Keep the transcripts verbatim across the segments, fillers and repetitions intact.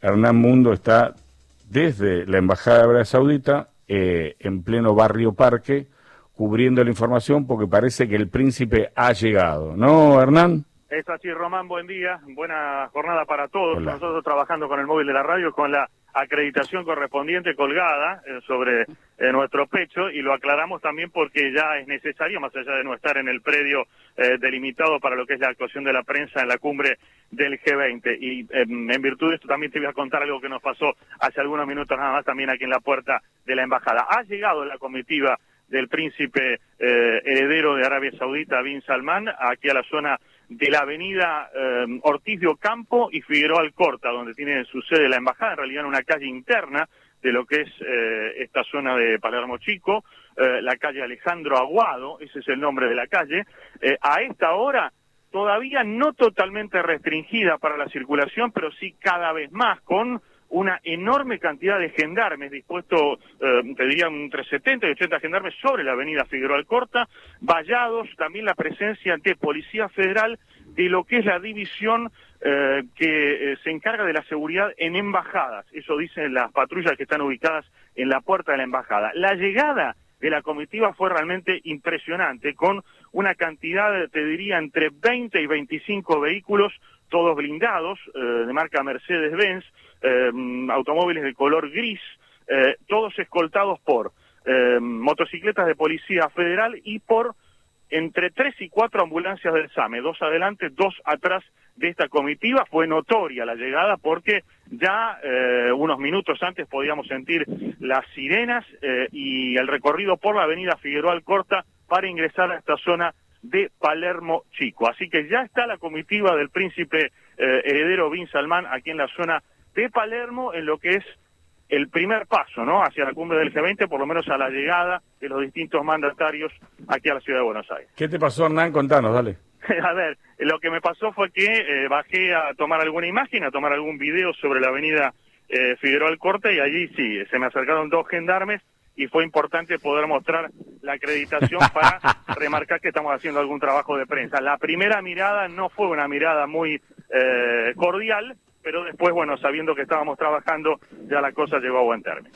Hernán Mundo está desde la Embajada de Arabia Saudita, eh, en pleno barrio Parque, cubriendo la información porque parece que el príncipe ha llegado. ¿No, Hernán? Es así, Román, buen día, buena jornada para todos. Hola. Nosotros trabajando con el móvil de la radio, con la acreditación correspondiente colgada eh, sobre eh, nuestro pecho, y lo aclaramos también porque ya es necesario, más allá de no estar en el predio eh, delimitado para lo que es la actuación de la prensa en la cumbre del G veinte. Y eh, en virtud de esto también te voy a contar algo que nos pasó hace algunos minutos nada más también aquí en la puerta de la embajada. Ha llegado la comitiva del príncipe eh, heredero de Arabia Saudita, Bin Salman, aquí a la zona de la avenida eh, Ortiz de Ocampo y Figueroa Alcorta, donde tiene su sede la embajada, en realidad en una calle interna de lo que es eh, esta zona de Palermo Chico, eh, la calle Alejandro Aguado, ese es el nombre de la calle. Eh, a esta hora todavía no totalmente restringida para la circulación, pero sí cada vez más, con una enorme cantidad de gendarmes dispuestos, eh, te diría entre setenta y ochenta gendarmes sobre la avenida Figueroa Alcorta, vallados, también la presencia de Policía Federal de lo que es la división eh, que eh, se encarga de la seguridad en embajadas. Eso dicen las patrullas que están ubicadas en la puerta de la embajada. La llegada de la comitiva fue realmente impresionante, con una cantidad, te diría, entre veinte y veinticinco vehículos, todos blindados, eh, de marca Mercedes-Benz, eh, automóviles de color gris, eh, todos escoltados por eh, motocicletas de Policía Federal y por entre tres y cuatro ambulancias del SAME, dos adelante, dos atrás de esta comitiva. Fue notoria la llegada porque ya eh, unos minutos antes podíamos sentir las sirenas eh, y el recorrido por la avenida Figueroa Alcorta para ingresar a esta zona de Palermo Chico. Así que ya está la comitiva del príncipe eh, heredero Bin Salman aquí en la zona de Palermo, en lo que es el primer paso, ¿no?, hacia la cumbre del G veinte, por lo menos a la llegada de los distintos mandatarios aquí a la ciudad de Buenos Aires. ¿Qué te pasó, Hernán? Contanos, dale. A ver, lo que me pasó fue que eh, bajé a tomar alguna imagen, a tomar algún video sobre la avenida eh, Figueroa Alcorta, y allí sí, se me acercaron dos gendarmes y fue importante poder mostrar la acreditación para remarcar que estamos haciendo algún trabajo de prensa. La primera mirada no fue una mirada muy eh, cordial, pero después, bueno, sabiendo que estábamos trabajando, ya la cosa llegó a buen término.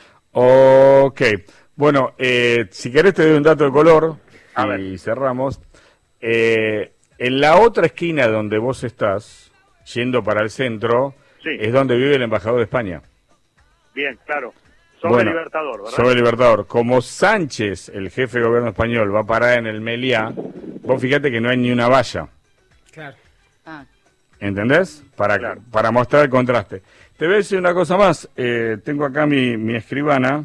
Ok, bueno, eh, si querés te doy un dato de color A y ver. cerramos. Eh, en la otra esquina donde vos estás, yendo para el centro, Sí. es donde vive el embajador de España. Bien, claro. Sobre Bueno, Libertador, ¿verdad? Sobre Libertador. Como Sánchez, el jefe de gobierno español, va a parar en el Meliá, vos fíjate que no hay ni una valla. Claro. Ah, ¿Entendés? Para, Claro. para mostrar el contraste. Te voy a decir una cosa más. Eh, tengo acá mi, mi escribana.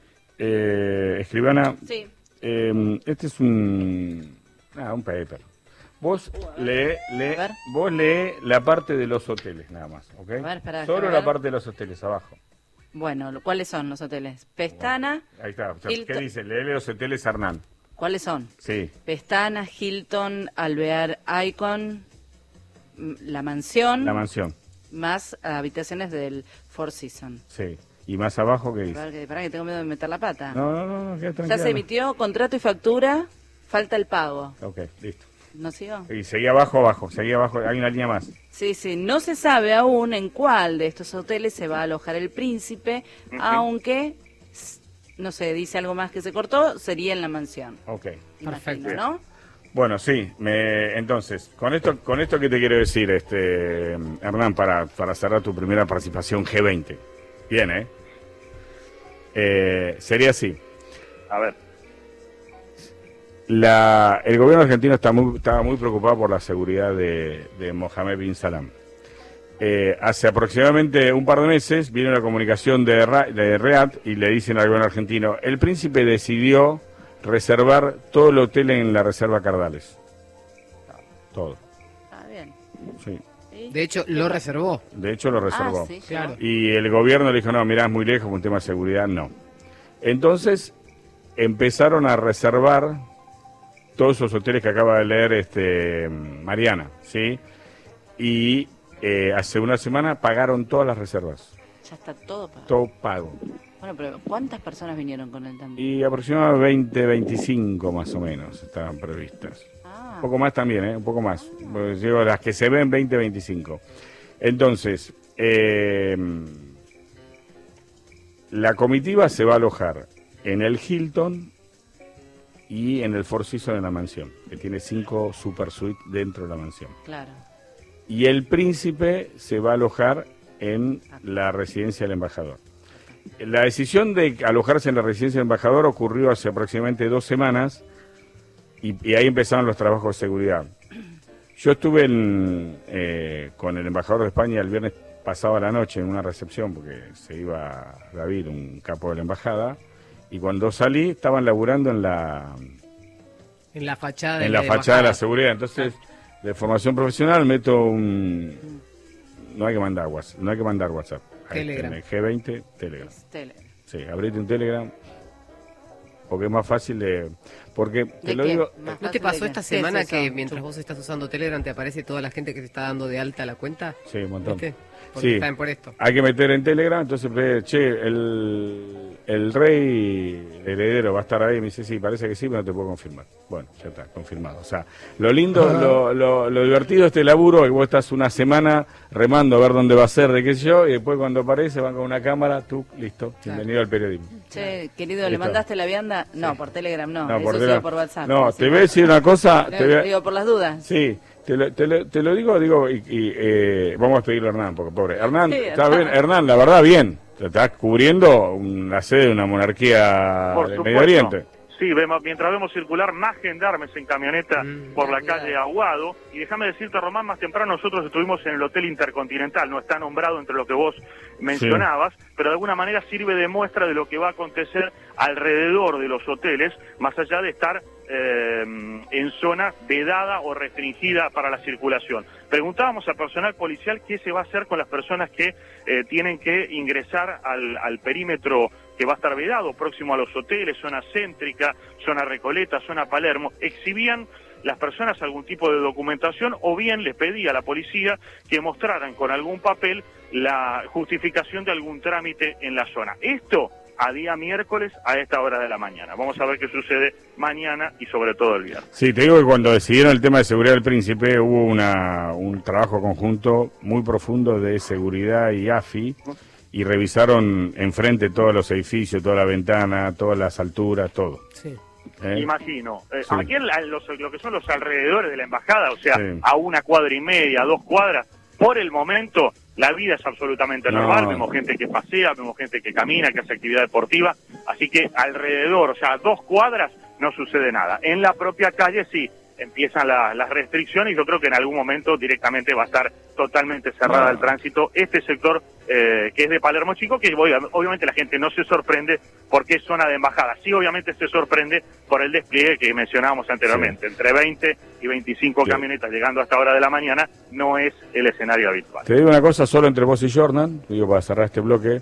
Eh, escribana. sí. Eh, este es un. Ah, un paper. Vos lee, lee, A ver. vos lee la parte de los hoteles, nada más, ¿ok? A ver, esperá, Solo déjame la ver. parte de los hoteles, abajo. Bueno, lo- ¿cuáles son los hoteles? Pestana, Ahí está. O sea, ¿qué Hilton- dice? Leele los hoteles Hernán. ¿cuáles son? Sí. Pestana, Hilton, Alvear, Icon, mm, La Mansión, La mansión. más habitaciones del Four Seasons. Sí. Y más abajo, ¿qué dice? Para que, para que tengo miedo de meter la pata. No, no, no, no queda Ya tranquila. se emitió contrato y factura, falta el pago. Ok, listo. ¿No sigo? Y seguí abajo, abajo, seguí abajo, hay una línea más. Sí, sí, no se sabe aún en cuál de estos hoteles se va a alojar el príncipe, aunque, s- no sé, dice algo más que se cortó, sería en La Mansión. Ok. Imagino, ¿no? Bueno, sí, me, entonces, con esto con esto que te quiero decir, este Hernán, para, para cerrar tu primera participación G veinte. Bien, ¿eh? Eh, sería así. A ver. La, el gobierno argentino está muy, estaba muy preocupado por la seguridad de, de Mohammed bin Salman. Eh, hace aproximadamente un par de meses viene una comunicación de, Ra, de Read y le dicen al gobierno argentino, el príncipe decidió reservar todo el hotel en la reserva Cardales. Todo. Ah, bien. Sí. ¿Y? De hecho, lo reservó. De hecho lo reservó. Ah, sí, Claro. Y el gobierno le dijo, no, mirá, es muy lejos, un tema de seguridad, no. Entonces empezaron a reservar todos esos hoteles que acaba de leer este Mariana, ¿sí? Y eh, hace una semana pagaron todas las reservas, Ya está todo pagado. todo pago. Bueno, pero ¿cuántas personas vinieron con él también? Y aproximadamente veinte, veinticinco más o menos estaban previstas. Ah, Un poco más también, ¿eh? Un poco más. Pues digo, las que se ven, veinte, veinticinco. Entonces, eh, la comitiva se va a alojar en el Hilton y en el Four Seasons en la mansión, que tiene cinco super suites dentro de la mansión. Claro. Y el príncipe se va a alojar en la residencia del embajador. La decisión de alojarse en la residencia del embajador ocurrió hace aproximadamente dos semanas y, y ahí empezaron los trabajos de seguridad. Yo estuve en, eh, con el embajador de España el viernes pasado a la noche en una recepción, porque se iba David, un capo de la embajada, y cuando salí estaban laburando en la en la fachada de en la, la fachada de la embajada. seguridad. Entonces, de formación profesional meto un no hay que mandar WhatsApp, no hay que mandar WhatsApp. Telegram. En el G veinte, Telegram. Telegram. Sí, abrite un Telegram porque es más fácil de... Porque, te ¿De lo qué? digo... Más ¿No te fácil pasó de esta qué. ¿Qué es semana eso? que mientras vos estás usando Telegram te aparece toda la gente que te está dando de alta la cuenta? Sí, un montón. ¿Viste? Porque Sí, están por esto. hay que meter en Telegram, entonces, ve, che, el, el rey, el heredero va a estar ahí, me dice, sí, parece que sí, pero no te puedo confirmar. Bueno, ya está, confirmado. O sea, lo lindo, lo, lo, lo divertido de este laburo es que vos estás una semana remando a ver dónde va a ser, de qué sé yo, y después cuando aparece van con una cámara, tú, listo, bienvenido al periodismo. Che, querido, ¿le Listo. mandaste la vianda? No, por Telegram no, No, eso por sí, Telegram. por WhatsApp. No, Sí. te voy a decir una cosa, No, te voy a- digo, por las dudas. Sí, te lo, te lo, te lo digo, digo, y, y, eh, vamos a pedirle a Hernán, porque pobre. Hernán, Sí, está Hernán. bien, Hernán, la verdad, bien. Te estás cubriendo una sede de una monarquía Por del supuesto. Medio Oriente. Sí, vemos, mientras vemos circular más gendarmes en camioneta Mm, por la cuidado. calle Aguado. Y déjame decirte, Román, más temprano nosotros estuvimos en el Hotel Intercontinental, no está nombrado entre lo que vos mencionabas, pero de alguna manera sirve de muestra de lo que va a acontecer alrededor de los hoteles, más allá de estar eh, en zona vedada o restringida para la circulación. Preguntábamos al personal policial qué se va a hacer con las personas que eh, tienen que ingresar al, al perímetro que va a estar vedado, próximo a los hoteles, zona céntrica, zona Recoleta, zona Palermo. Exhibían las personas algún tipo de documentación o bien les pedía a la policía que mostraran con algún papel la justificación de algún trámite en la zona. Esto a día miércoles a esta hora de la mañana. Vamos a ver qué sucede mañana y sobre todo el viernes. Sí, te digo que cuando decidieron el tema de seguridad del príncipe hubo una, un trabajo conjunto muy profundo de seguridad y A F I y revisaron enfrente todos los edificios, toda la ventana, todas las alturas, todo. Sí. ¿Eh? Imagino. Eh, Sí. Aquí en la- en los- lo que son los alrededores de la embajada, o sea, Sí. a una cuadra y media, dos cuadras, por el momento la vida es absolutamente No. normal. Vemos gente que pasea, vemos gente que camina, que hace actividad deportiva. Así que alrededor, o sea, a dos cuadras no sucede nada. En la propia calle sí empiezan la- las restricciones y yo creo que en algún momento directamente va a estar totalmente cerrada No. el tránsito. Este sector eh, que es de Palermo Chico, que obvia- obviamente la gente no se sorprende porque es zona de embajada. Sí, obviamente se sorprende por el despliegue que mencionábamos anteriormente. Entre veinte y veinticinco Sí. camionetas llegando a esta hora de la mañana no es el escenario habitual. Te digo una cosa solo entre vos y Jordan, digo para cerrar este bloque.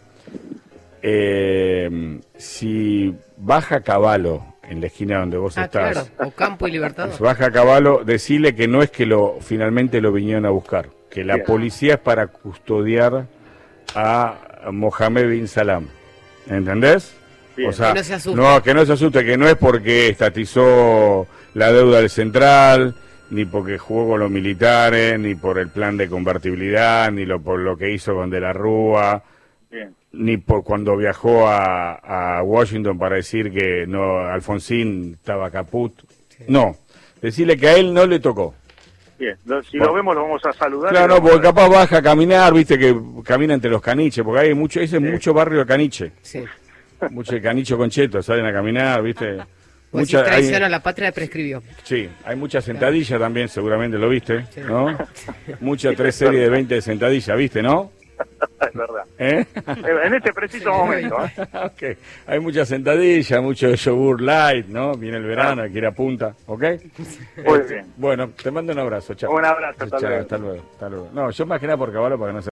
Eh, si baja Caballo en la esquina donde vos Ah, estás, claro. O Campo y Libertador. si baja Caballo, decile que no es que lo finalmente lo vinieron a buscar, que la Bien. policía es para custodiar a Mohammed bin Salam. ¿Entendés? Bien. O sea, Que no se asuste. no, que no se asuste, que no es porque estatizó la deuda del central, ni porque jugó con los militares, ni por el plan de convertibilidad, ni lo, por lo que hizo con De la Rúa, Bien. ni por cuando viajó a, a Washington para decir que no Alfonsín estaba caput. No, decirle que a él no le tocó. Bien. Lo- Si Bueno. lo vemos lo vamos a saludar. y Claro, lo no, vamos porque a- capaz baja a caminar, viste que camina entre los caniches, porque hay mucho, ese es Sí. mucho barrio de caniche, Sí. mucho de canicho con cheto, salen a caminar, viste. Pues si Mucha- hay- traición a la patria prescribió. Sí, hay mucha sentadilla también, seguramente lo viste, Sí. ¿no? Mucha tres series de veinte de sentadilla, ¿viste, no? Es verdad. ¿Eh? Eh, En este preciso momento. ¿eh? Ok, hay mucha sentadilla, mucho yogur light, ¿no? Viene el verano, hay que ir a punta, ¿ok? Muy Este, bien. Bueno, te mando un abrazo, chao. Un abrazo, hasta Chao, luego. hasta luego, hasta luego. No, yo más que nada por caballo para que no se